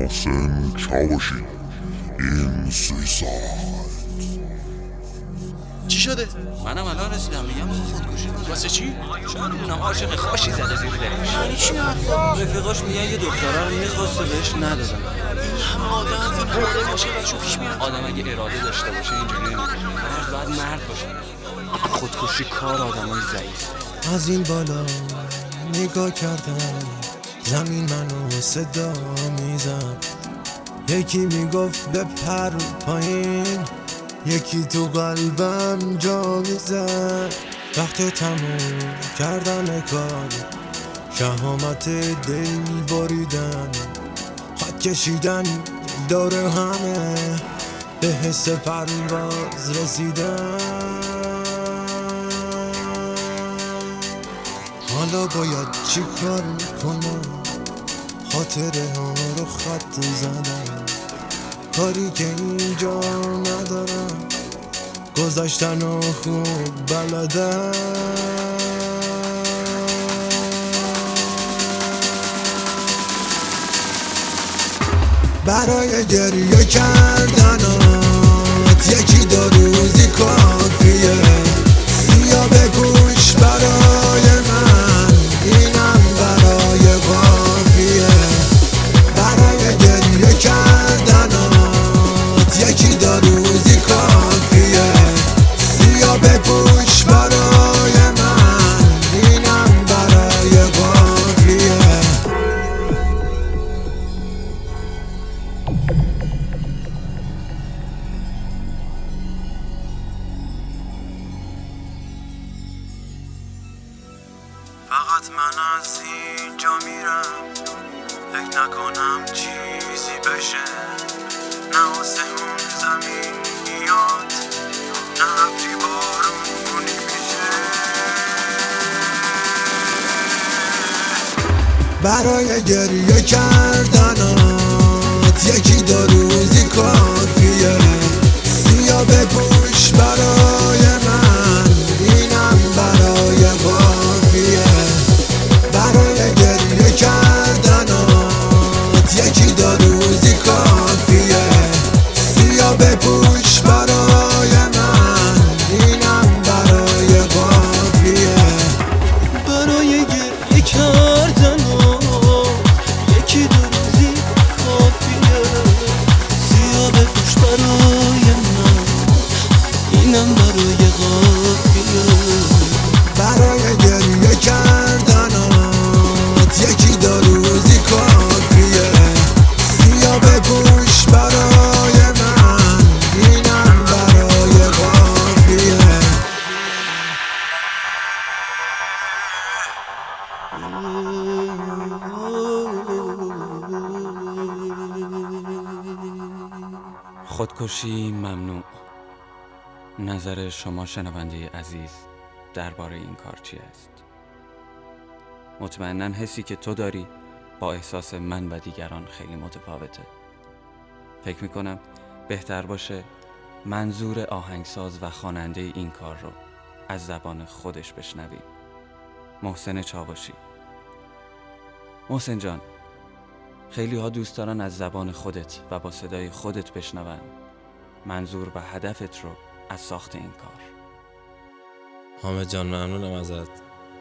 محسن چاوشی. این سویساید. چی شده؟ منم الان رسیدم میگم خودکشی کنه. واسه چی؟ چرا میدونم عاشق خاشی زده زیر دلش. یعنی چی حرفا؟ رفیقاش میگن یه دختره رو میخواسته بهش ندادن. همه آدم اراده باشه براشون پیش میاد. آدم اگه اراده داشته باشه اینجوری نمیکنه. باید مرد باشه. خودکشی کار آدمای ضعیف. از این بالا نگاه کردم، زمین منو صدا میزد. یکی میگفت بپر پایین، یکی تو قلبم جا میزد. وقت تموم کردن کار، شهامت دل بریدن، خط کشیدن دور همه، به حس پرواز رسیدن. حالا باید چی کار کنم؟ خاطره ها رو خط زدم، کاری که اینجا ندارم، گذشتن و خوب بلدم. برای گریه کردنات یکی دو روزی کافیه. بیا بگوش برای من، اینم برای قافیه. برای گریه کردنات یکی دو روزی کافیه. بیا بگوش برای من، اینم برای قافیه. فقط من از اینجا میرم، فکر نکنم چیزی بشه. نه آسمون زمین میاد، نه ابری بارونی میشه. برای گریه کردنات یکی دو روزی کافیه. بیا بگوش برای من، اینم برای قافیه. برای گریه کردنات یکی دو روزی کافیه. بیا بگوش برای من، اینم برای قافیه. برای گریه کردنات یکی دو روزی کافیه. بیا بگوش برای من، اینم برای قافیه. برای گریه کردنات یکی دو روزی کافیه. بیا بگوش برای من، اینم برای قافیه. خودکشی ممنوع. نظر شما شنونده عزیز درباره این کار چی است؟ مطمئناً حسی که تو داری با احساس من و دیگران خیلی متفاوته. فکر میکنم بهتر باشه منظور آهنگساز و خواننده این کار رو از زبان خودش بشنویم. محسن چاوشی. محسن جان، خیلی ها دوست دارن از زبان خودت و با صدای خودت بشنون منظور و هدفت رو از ساخت این کار. حامد جان ممنونم ازت.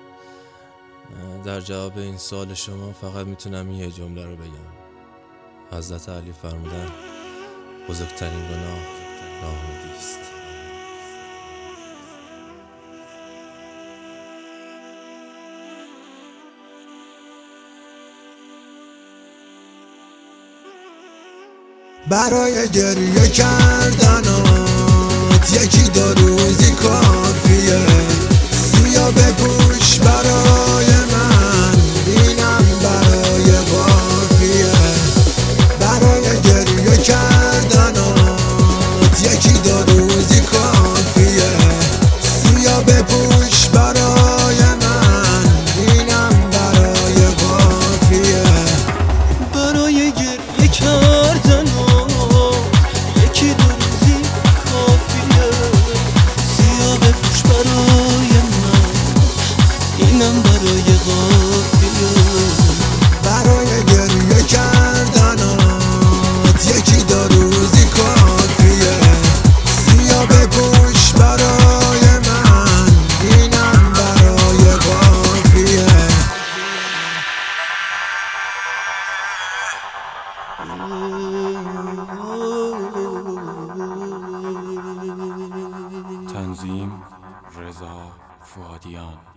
در جواب این سوال شما فقط میتونم یه جمله رو بگم. حضرت علی فرمودن بزرگترین گناه ناامیدی است. برای گریه کردنات یکی دو روزی کافیه. بیا بگوش برای من، اینم برای قافیه. برای گریه کردنات یکی دو روزی کافیه. بیا بگوش برای من، اینم برای قافیه. برای گریه کردنات یکی دو روزی کافیه. بیا تنظیم رضا فؤادیان.